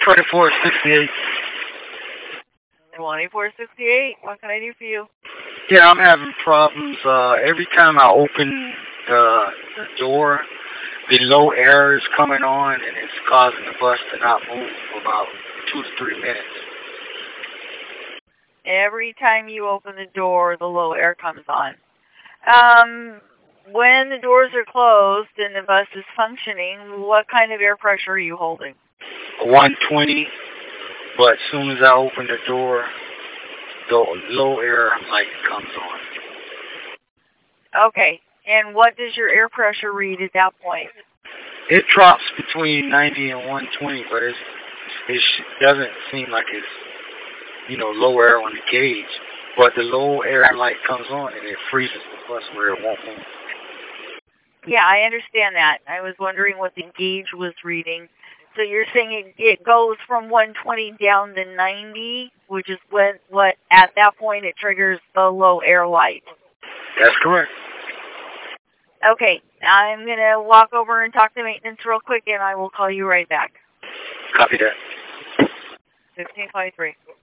2468. 2468. What can I do for you? Yeah, I'm having problems. Every time I open the door, the low air is coming on, and it's causing the bus to not move for about 2 to 3 minutes. Every time you open the door, the low air comes on. When the doors are closed and the bus is functioning, what kind of air pressure are you holding? 120, but as soon as I open the door, the low air light comes on. Okay, and what does your air pressure read at that point? It drops between 90 and 120, but it doesn't seem like it's, low air on the gauge. But the low air light comes on and it freezes the bus where it won't move. Yeah, I understand that. I was wondering what the gauge was reading. So you're saying it goes from 120 down to 90, which is what at that point it triggers the low air light. That's correct. Okay, I'm going to walk over and talk to maintenance real quick, and I will call you right back. Copy that. 1623.